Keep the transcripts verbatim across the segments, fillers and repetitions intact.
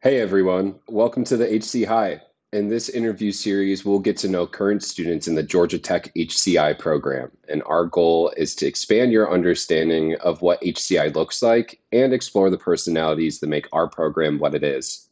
Hey everyone, welcome to the H C High. In this interview series, we'll get to know current students in the Georgia Tech H C I program, and our goal is to expand your understanding of what H C I looks like and explore the personalities that make our program what it is.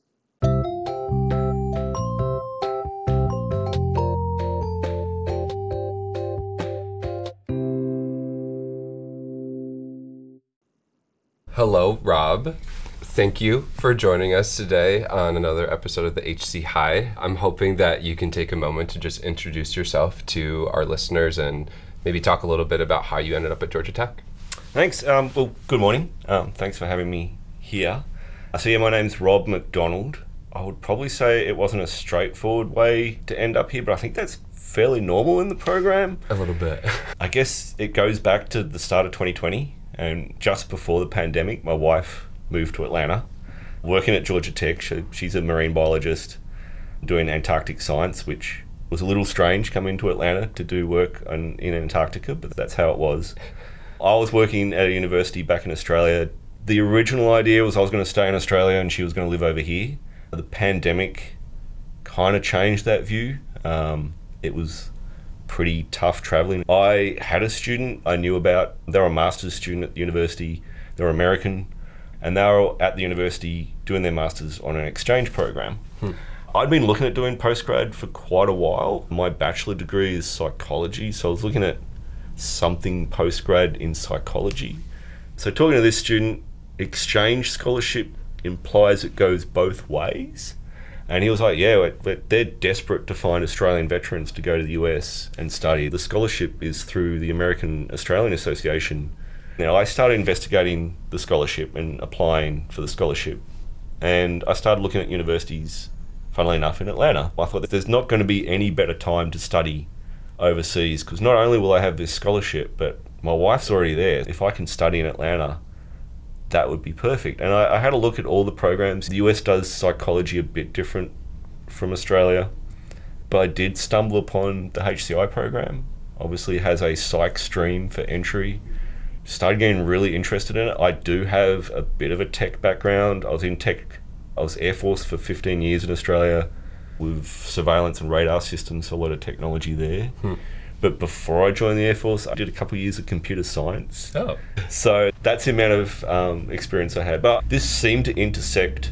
Hello, Rob. Thank you for joining us today on another episode of the H C High. I'm hoping that you can take a moment to just introduce yourself to our listeners and maybe talk a little bit about how you ended up at Georgia Tech. Thanks. Um, well, good morning. Um, thanks for having me here. So yeah, my name's Rob McDonald. I would probably say it wasn't a straightforward way to end up here, but I think that's fairly normal in the program. A little bit. I guess it goes back to the start of twenty twenty, and just before the pandemic, my wife moved to Atlanta, working at Georgia Tech. She, she's a marine biologist doing Antarctic science, which was a little strange coming to Atlanta to do work on, in Antarctica, but that's how it was. I was working at a university back in Australia. The original idea was I was going to stay in Australia and she was going to live over here. The pandemic kind of changed that view. Um, it was pretty tough traveling. I had a student I knew about. They were a master's student at the university. They were American, and they were at the university doing their master's on an exchange program. Hmm. I'd been looking at doing postgrad for quite a while. My bachelor degree is psychology, so I was looking at something postgrad in psychology. So talking to this student, exchange scholarship implies it goes both ways. And he was like, yeah, they're desperate to find Australian veterans to go to the U S and study. The scholarship is through the American Australian Association. Now, I started investigating the scholarship and applying for the scholarship. And I started looking at universities, funnily enough, in Atlanta. I thought that there's not going to be any better time to study overseas, because not only will I have this scholarship, but my wife's already there. If I can study in Atlanta, that would be perfect. And I, I had a look at all the programs. The U S does psychology a bit different from Australia, but I did stumble upon the H C I program. Obviously it has a psych stream for entry. Started getting really interested in it. I do have a bit of a tech background. I was in tech, I was Air Force for fifteen years in Australia with surveillance and radar systems, so a lot of technology there. Hmm. But before I joined the Air Force, I did a couple of years of computer science. Oh. So that's the amount of um, experience I had. But this seemed to intersect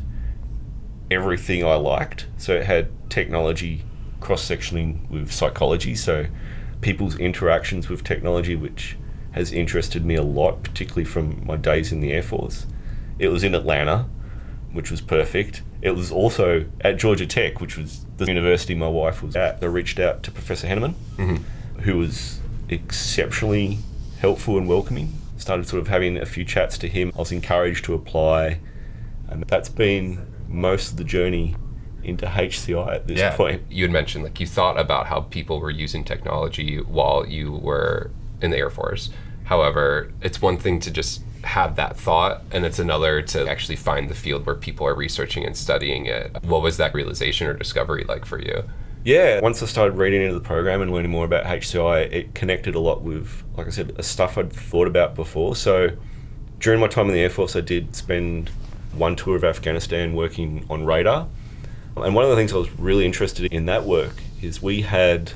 everything I liked. So it had technology cross-sectioning with psychology, so people's interactions with technology, which has interested me a lot, particularly from my days in the Air Force. It was in Atlanta, which was perfect. It was also at Georgia Tech, which was the university my wife was at. I reached out to Professor Henneman, mm-hmm. who was exceptionally helpful and welcoming. Started sort of having a few chats to him. I was encouraged to apply, and that's been most of the journey into H C I at this yeah, point. You had mentioned like you thought about how people were using technology while you were in the Air Force. However, it's one thing to just have that thought, and it's another to actually find the field where people are researching and studying it. What was that realization or discovery like for you? Yeah, once I started reading into the program and learning more about H C I, it connected a lot with, like I said, stuff I'd thought about before. So during my time in the Air Force, I did spend one tour of Afghanistan working on radar. And one of the things I was really interested in that work is we had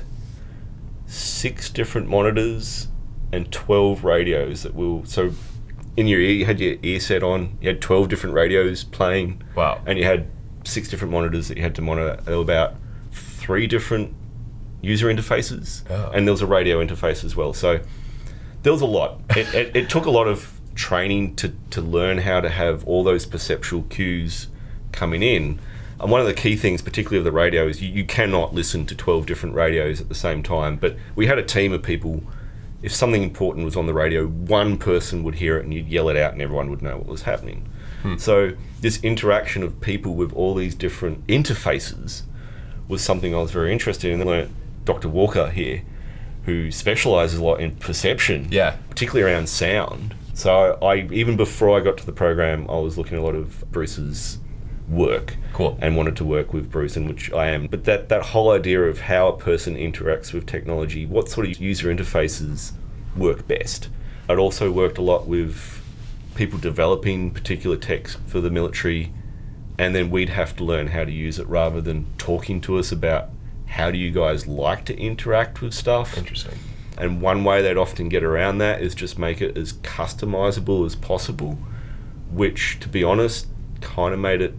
six different monitors and twelve radios that will, so in your ear, you had your ear set on, you had twelve different radios playing. Wow. And you had six different monitors that you had to monitor. There were about three different user interfaces, oh. and there was a radio interface as well. So there was a lot. It, it, it took a lot of training to, to learn how to have all those perceptual cues coming in. And one of the key things, particularly of the radio, is you, you cannot listen to twelve different radios at the same time. But we had a team of people. If something important was on the radio, one person would hear it and you'd yell it out and everyone would know what was happening. Hmm. So this interaction of people with all these different interfaces was something I was very interested in. And I learned Doctor Walker here, who specialises a lot in perception, yeah, particularly around sound. So I, even before I got to the program, I was looking at a lot of Bruce's work. Cool. And wanted to work with Bruce, and which I am. But that, that whole idea of how a person interacts with technology, what sort of user interfaces work best. I'd also worked a lot with people developing particular techs for the military and then we'd have to learn how to use it rather than talking to us about how do you guys like to interact with stuff. Interesting. And one way they'd often get around that is just make it as customizable as possible, which, to be honest, kind of made it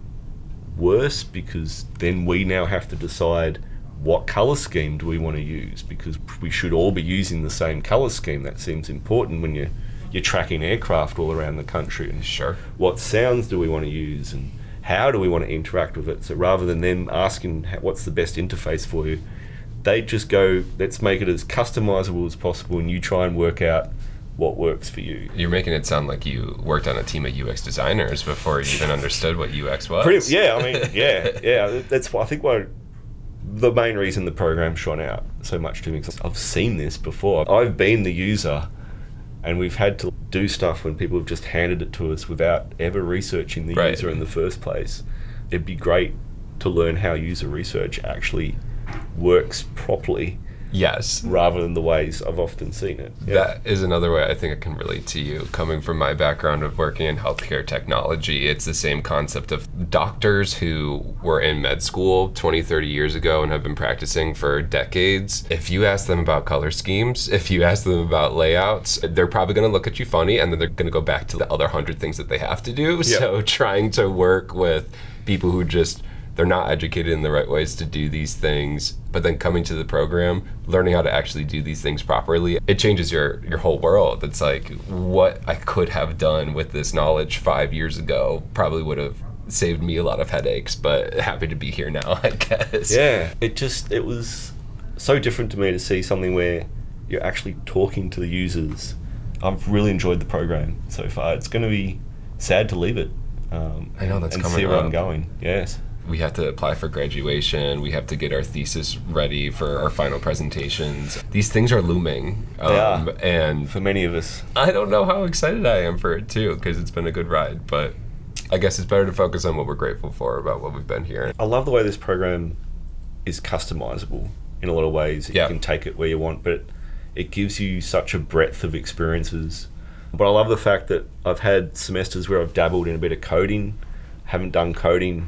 worse, because then we now have to decide what color scheme do we want to use, because we should all be using the same color scheme. That seems important when you're, you're tracking aircraft all around the country. And Sure. what sounds do we want to use and how do we want to interact with it? So rather than them asking what's the best interface for you, they just go, let's make it as customizable as possible, and you try and work out what works for you. You're making it sound like you worked on a team of U X designers before you even understood what U X was. Pretty, yeah, I mean, yeah, yeah. That's why I think why the main reason the program shone out so much to me, because I've seen this before. I've been the user, and we've had to do stuff when people have just handed it to us without ever researching the Right. user in the first place. It'd be great to learn how user research actually works properly, Yes. rather than the ways I've often seen it. Yeah. That is another way I think I can relate to you. Coming from my background of working in healthcare technology, it's the same concept of doctors who were in med school twenty, thirty years ago and have been practicing for decades. If you ask them about color schemes, if you ask them about layouts, they're probably going to look at you funny, and then they're going to go back to the other hundred things that they have to do. Yeah. So trying to work with people who just, they're not educated in the right ways to do these things, but then coming to the program, learning how to actually do these things properly, it changes your your whole world. It's like, what I could have done with this knowledge five years ago probably would have saved me a lot of headaches, but happy to be here now, I guess. Yeah, it just, it was so different to me to see something where you're actually talking to the users. I've really enjoyed the program so far. It's going to be sad to leave it. Um, I know, that's and coming see where up. I'm going. Yes. We have to apply for graduation. We have to get our thesis ready for our final presentations. These things are looming. Um, They are. And For many of us. I don't know how excited I am for it too, because it's been a good ride, but I guess it's better to focus on what we're grateful for about what we've been here. I love the way this program is customizable in a lot of ways. Yeah. You can take it where you want, but it gives you such a breadth of experiences. But I love the fact that I've had semesters where I've dabbled in a bit of coding, haven't done coding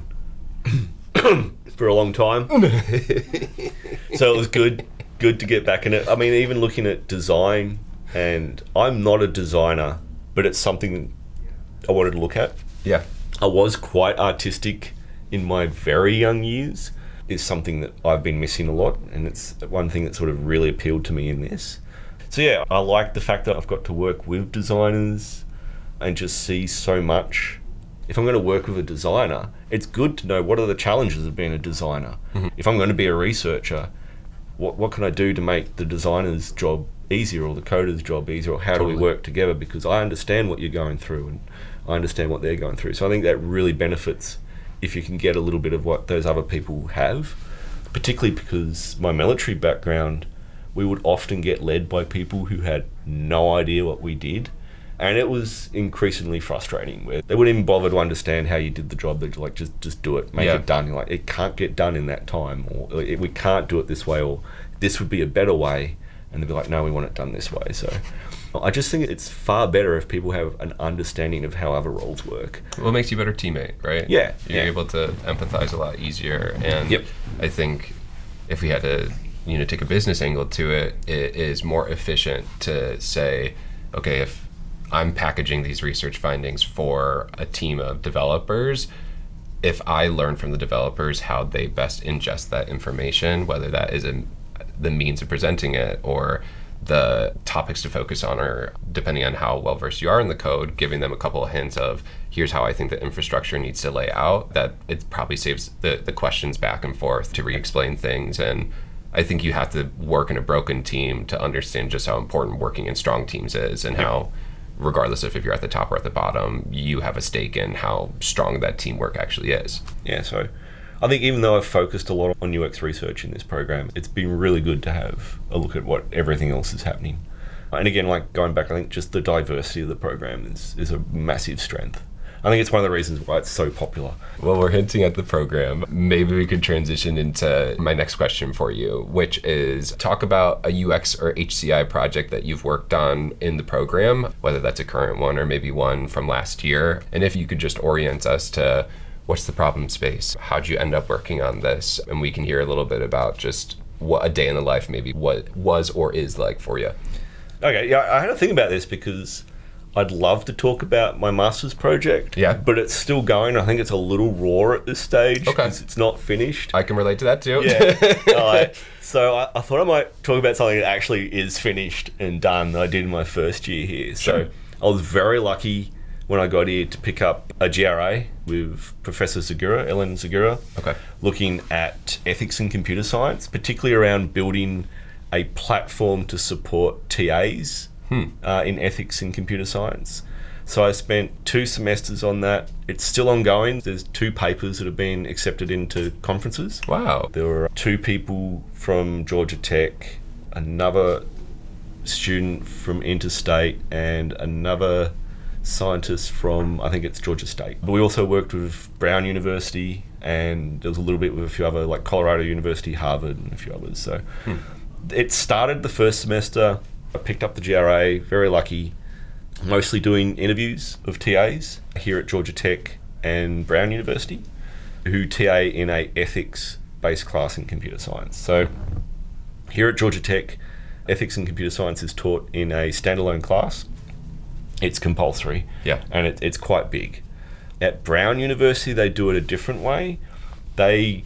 for a long time. So it was good good to get back in it. I mean, even looking at design, and I'm not a designer, but it's something I wanted to look at. Yeah. I was quite artistic in my very young years. Is something that I've been missing a lot, and it's one thing that sort of really appealed to me in this. So yeah, I like the fact that I've got to work with designers and just see so much. If I'm going to work with a designer, it's good to know what are the challenges of being a designer. Mm-hmm. If I'm going to be a researcher, what what can I do to make the designer's job easier or the coder's job easier, or how Totally. do we work together? Because I understand what you're going through and I understand what they're going through. So I think that really benefits if you can get a little bit of what those other people have, particularly because my military background, we would often get led by people who had no idea what we did. And it was increasingly frustrating where they wouldn't even bother to understand how you did the job. They're like, just just do it, make Yeah. it done. You're like, it can't get done in that time, or like, we can't do it this way, or this would be a better way. And they'd be like, no, we want it done this way. So I just think it's far better if people have an understanding of how other roles work. Well, it makes you a better teammate, right? Yeah, You're yeah. able to empathize a lot easier. And Yep. I think if we had to, you know, take a business angle to it, it is more efficient to say, okay, if I'm packaging these research findings for a team of developers, if I learn from the developers how they best ingest that information, whether that is a, the means of presenting it or the topics to focus on, or depending on how well versed you are in the code, giving them a couple of hints of here's how I think the infrastructure needs to lay out, that it probably saves the, the questions back and forth to re-explain things. And I think you have to work in a broken team to understand just how important working in strong teams is, and how regardless of if you're at the top or at the bottom, you have a stake in how strong that teamwork actually is. Yeah, so I think even though I've focused a lot on U X research in this program, it's been really good to have a look at what everything else is happening. And again, like going back, I think just the diversity of the program is, is a massive strength. I think it's one of the reasons why it's so popular. Well, we're hinting at the program. Maybe we could transition into my next question for you, which is talk about a U X or H C I project that you've worked on in the program, whether that's a current one or maybe one from last year. And if you could just orient us to What's the problem space? How'd you end up working on this? And we can hear a little bit about just what a day in the life maybe what was or is like for you. Okay, yeah, I had to think about this because I'd love to talk about my master's project, yeah, but it's still going. I think it's a little raw at this stage okay. because it's not finished. I can relate to that too. Yeah. uh, so I, I thought I might talk about something that actually is finished and done that I did in my first year here. Sure. So I was very lucky when I got here to pick up a G R A with Professor Zagura, Ellen Zagura, okay. looking at ethics and computer science, particularly around building a platform to support T As hmm. uh, in ethics and computer science. So I spent two semesters on that. It's still ongoing. There's two papers that have been accepted into conferences. Wow. There were two people from Georgia Tech, another student from Interstate, and another scientist from, I think it's Georgia State. But we also worked with Brown University, and there was a little bit with a few other, like Colorado University, Harvard, and a few others. So hmm. it started the first semester. I picked up the G R A, very lucky, mostly doing interviews of T As here at Georgia Tech and Brown University, who T A in a ethics-based class in computer science. So here at Georgia Tech, ethics and computer science is taught in a standalone class. It's compulsory, yeah, and it, it's quite big. At Brown University, they do it a different way. They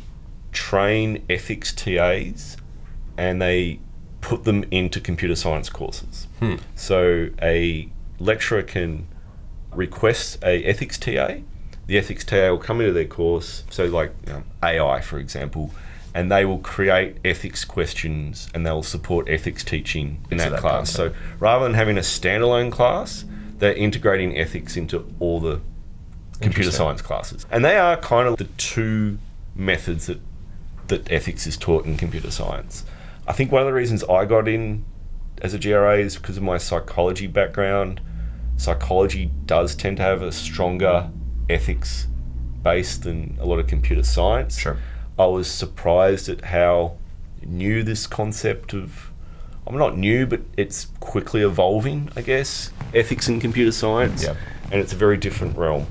train ethics T As and they put them into computer science courses. Hmm. So a lecturer can request a ethics T A. The ethics T A will come into their course, so like you know, A I, for example, and they will create ethics questions and they'll support ethics teaching in that, that class. Concept. So rather than having a standalone class, they're integrating ethics into all the computer science classes. And they are kind of the two methods that, that ethics is taught in computer science. I think one of the reasons I got in as a G R A is because of my psychology background. Psychology does tend to have a stronger ethics base than a lot of computer science. Sure. I was surprised at how new this concept of, I'm not new, but it's quickly evolving, I guess, ethics and computer science, yep. and it's a very different realm.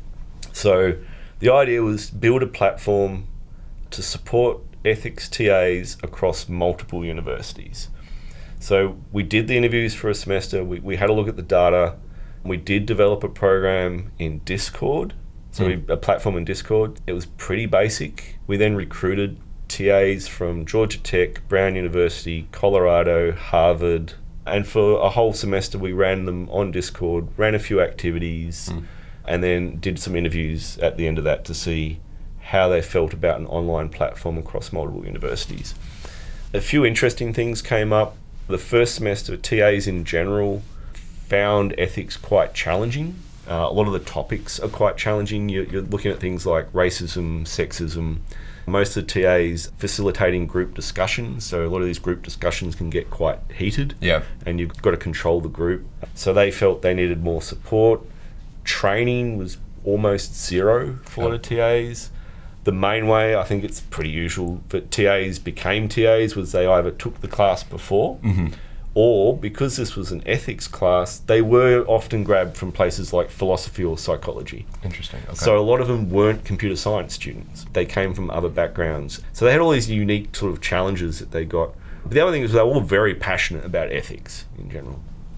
So the idea was build a platform to support ethics T As across multiple universities. So we did the interviews for a semester, we, we had a look at the data, we did develop a program in Discord, so mm. we, a platform in Discord. It was pretty basic. We then recruited T As from Georgia Tech, Brown University, Colorado, Harvard, and for a whole semester we ran them on Discord, ran a few activities, mm. and then did some interviews at the end of that to see how they felt about an online platform across multiple universities. A few interesting things came up. The first semester, T As in general found ethics quite challenging. Uh, a lot of the topics are quite challenging. You're, you're looking at things like racism, sexism. Most of the T As facilitating group discussions, so a lot of these group discussions can get quite heated, yeah. and you've got to control the group. So they felt they needed more support. Training was almost zero for a lot of T As. The main way, I think it's pretty usual, that T As became T As was they either took the class before, mm-hmm. or because this was an ethics class, they were often grabbed from places like philosophy or psychology. Interesting. Okay. So a lot of them weren't computer science students. They came from other backgrounds. So they had all these unique sort of challenges that they got. But the other thing is they were all very passionate about ethics in general.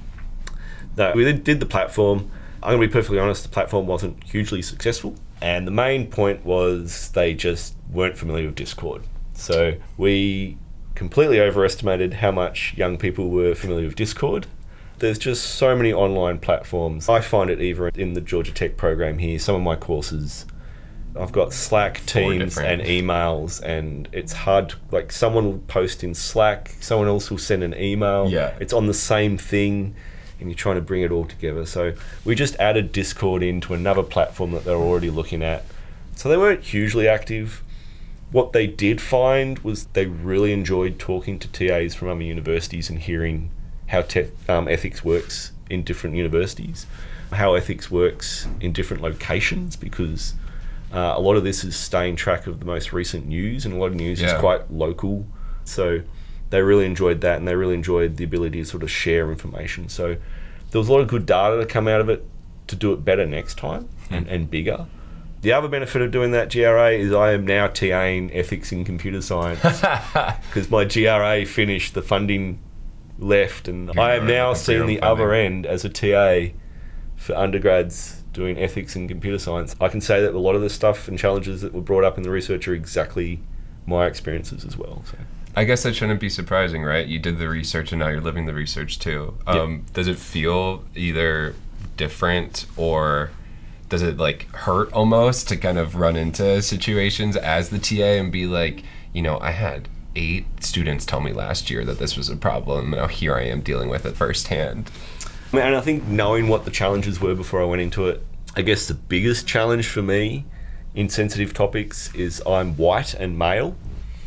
Now, we did the platform. I'm going to be perfectly honest, the platform wasn't hugely successful. And the main point was they just weren't familiar with Discord. So we completely overestimated how much young people were familiar with Discord. There's just so many online platforms. I find it either in the Georgia Tech program here, some of my courses, I've got Slack, Teams, and emails, and it's hard to, like, someone will post in Slack, someone else will send an email. Yeah. It's on the same thing, and you're trying to bring it all together. So we just added Discord into another platform that they're already looking at. So they weren't hugely active. What they did find was they really enjoyed talking to T As from other universities and hearing how te- um, ethics works in different universities, how ethics works in different locations, because uh, a lot of this is staying track of the most recent news, and a lot of news yeah. is quite local. So they really enjoyed that, and they really enjoyed the ability to sort of share information. So there was a lot of good data to come out of it to do it better next time, mm. and, and bigger. The other benefit of doing that G R A is I am now TAing ethics in computer science because my G R A finished, the funding left, and You're I am now right, seeing the funding. other end as a T A for undergrads doing ethics in computer science. I can say that a lot of the stuff and challenges that were brought up in the research are exactly my experiences as well. So. I guess that shouldn't be surprising, right? You did the research and now you're living the research too. Um, Yep. Does it feel either different or does it like hurt almost to kind of run into situations as the T A and be like, you know, I had eight students tell me last year that this was a problem. Now here I am dealing with it firsthand. I mean, and I think knowing what the challenges were before I went into it, I guess the biggest challenge for me in sensitive topics is I'm white and male.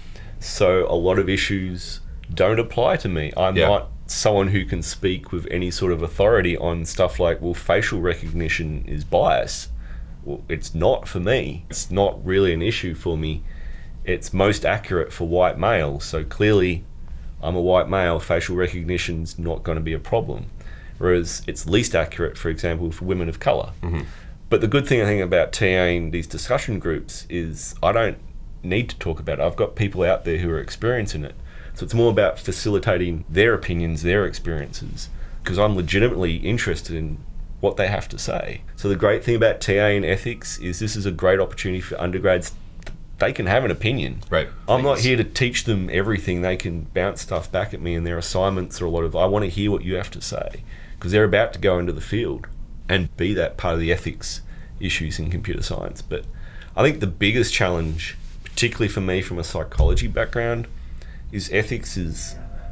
So a lot of issues don't apply to me. I'm Yeah. not someone who can speak with any sort of authority on stuff like, well, facial recognition is bias. Well, it's not for me. It's not really an issue for me. It's most accurate for white males. So clearly, I'm a white male, facial recognition's not going to be a problem. Whereas it's least accurate, for example, for women of colour. Mm-hmm. But the good thing I think about TAing these discussion groups is I don't need to talk about it. I've got people out there who are experiencing it. So it's more about facilitating their opinions, their experiences, because I'm legitimately interested in what they have to say. So the great thing about T A and ethics is this is a great opportunity for undergrads. They can have an opinion. Right. I'm not Thanks. here to teach them everything. They can bounce stuff back at me in their assignments or a lot of, I want to hear what you have to say, because they're about to go into the field and be that part of the ethics issues in computer science. But I think the biggest challenge, particularly for me from a psychology background, is ethics is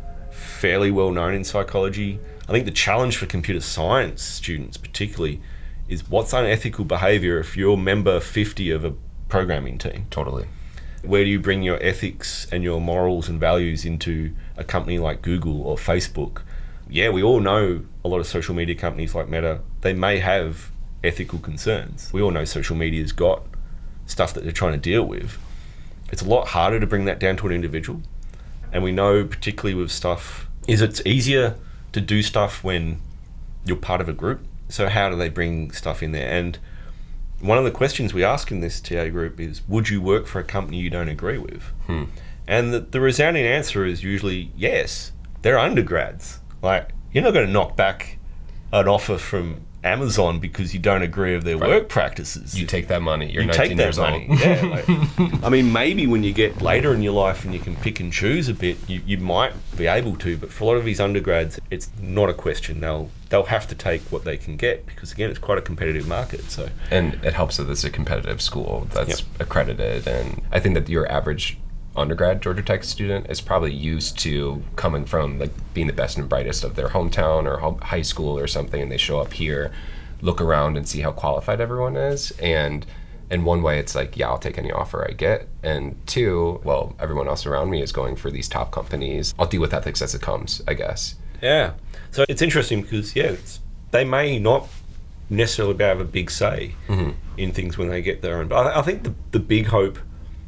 fairly well known in psychology. I think the challenge for computer science students particularly is what's unethical behavior if you're member fifty of a programming team? Totally. Where do you bring your ethics and your morals and values into a company like Google or Facebook? Yeah, we all know a lot of social media companies like Meta, they may have ethical concerns. We all know social media's got stuff that they're trying to deal with. It's a lot harder to bring that down to an individual. And we know, particularly with stuff, is it's easier to do stuff when you're part of a group. So how do they bring stuff in there? And one of the questions we ask in this T A group is, would you work for a company you don't agree with? Hmm. And the, the resounding answer is usually yes. They're undergrads. Like, you're not going to knock back an offer from Amazon because you don't agree with their Right. work practices. You take that money. You're You nineteen take that years money. old. Yeah, like, I mean, maybe when you get later in your life and you can pick and choose a bit, you, you might be able to. But for a lot of these undergrads, it's not a question. They'll they'll have to take what they can get because, again, it's quite a competitive market. So And it helps that it's a competitive school that's Yep. accredited. And I think that your average undergrad Georgia Tech student is probably used to coming from like being the best and brightest of their hometown or home, high school or something, and they show up here, look around and see how qualified everyone is. And in one way, it's like, yeah, I'll take any offer I get. And two, well, everyone else around me is going for these top companies. I'll deal with ethics as it comes, I guess. yeah, so it's interesting because yeah, it's, they may not necessarily be able to have a big say Mm-hmm. in things when they get there. And but I, I think the the big hope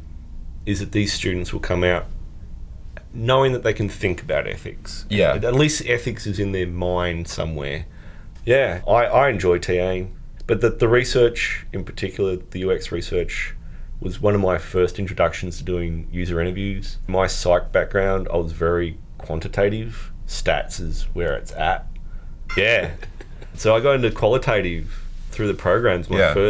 is that these students will come out knowing that they can think about ethics. Yeah. At least ethics is in their mind somewhere. Yeah, I, I enjoy TAing, but the, the research, in particular, the U X research, was one of my first introductions to doing user interviews. My psych background, I was very quantitative. Stats is where it's at. Yeah. So I got into qualitative through the programs. My Yeah. first